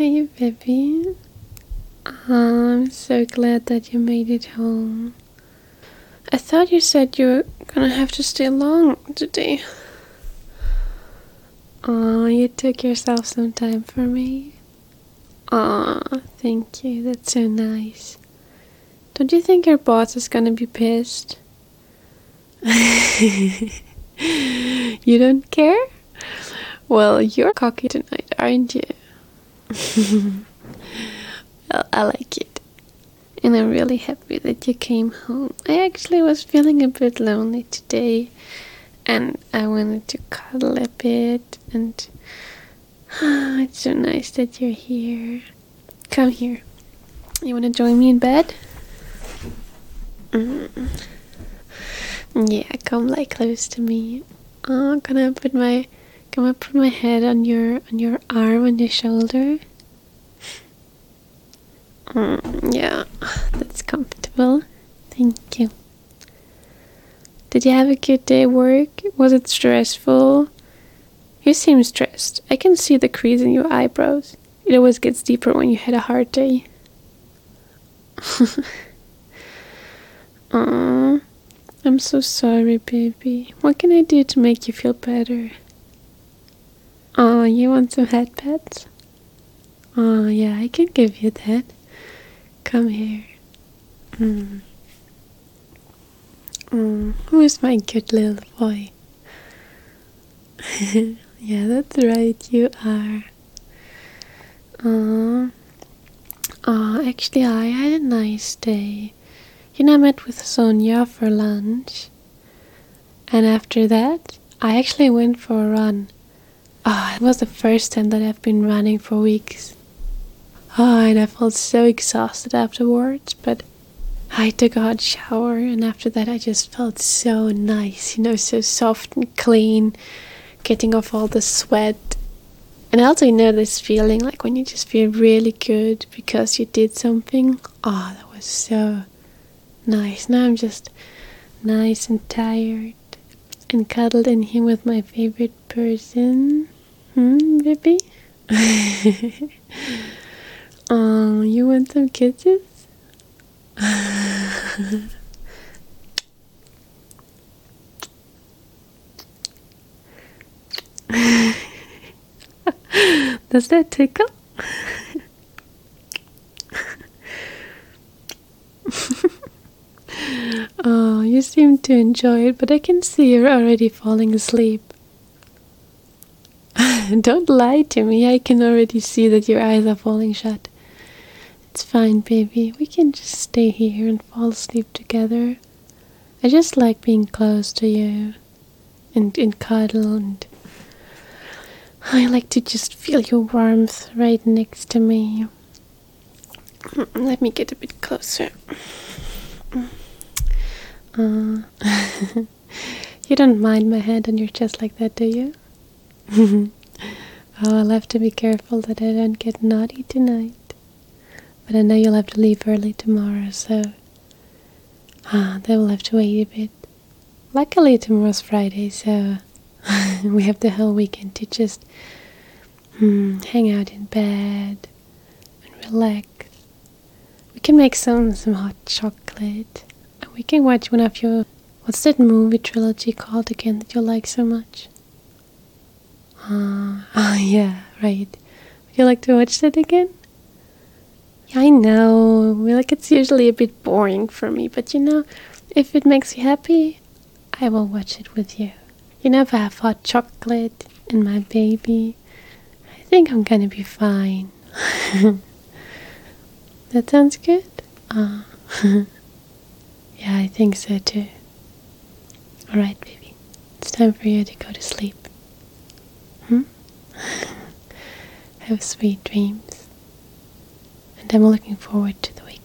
Hey, baby. I'm so glad that you made it home. I thought you said you were gonna have to stay long today. Aw, you took yourself some time for me. Aw, thank you. That's so nice. Don't you think your boss is gonna be pissed? You don't care? Well, you're cocky tonight, aren't you? Well, I like it. And I'm really happy that you came home. I actually was feeling a bit lonely today. And I wanted to cuddle a bit. And it's so nice that you're here. Come here. You want to join me in bed? Yeah, come lie close to me. Oh, can I put my head on your arm, on your shoulder? Yeah, that's comfortable. Thank you. Did you have a good day at work? Was it stressful? You seem stressed. I can see the crease in your eyebrows. It always gets deeper when you had a hard day. Aww, I'm so sorry, baby. What can I do to make you feel better? Oh, you want some head pets? Oh, yeah, I can give you that. Come here. Who is my good little boy? Yeah, that's right, you are. Actually, I had a nice day. I met with Sonia for lunch. And after that, I actually went for a run. It was the first time that I've been running for weeks. And I felt so exhausted afterwards, but I took a hot shower, and after that I just felt so nice, so soft and clean, getting off all the sweat. And I also know this feeling, like when you just feel really good because you did something. That was so nice. Now I'm just nice and tired and cuddled in here with my favorite person. Baby? Oh, you want some kisses? Does that tickle? Oh, you seem to enjoy it, but I can see you're already falling asleep. Don't lie to me. I can already see that your eyes are falling shut. It's fine, baby. We can just stay here and fall asleep together. I just like being close to you and cuddle, and I like to just feel your warmth right next to me. Let me get a bit closer. You don't mind my head on your chest like that, do you? I'll have to be careful that I don't get naughty tonight. But I know you'll have to leave early tomorrow, so they will have to wait a bit. Luckily tomorrow's Friday, so we have the whole weekend to just hang out in bed and relax. We can make some hot chocolate, and we can watch one of your, what's that movie trilogy called again that you like so much? Yeah, right. Would you like to watch that again? Yeah, I know. It's usually a bit boring for me, but if it makes you happy, I will watch it with you. If I have hot chocolate and my baby, I think I'm gonna be fine. That sounds good? Yeah, I think so too. Alright, baby. It's time for you to go to sleep. Have sweet dreams. And I'm looking forward to the weekend.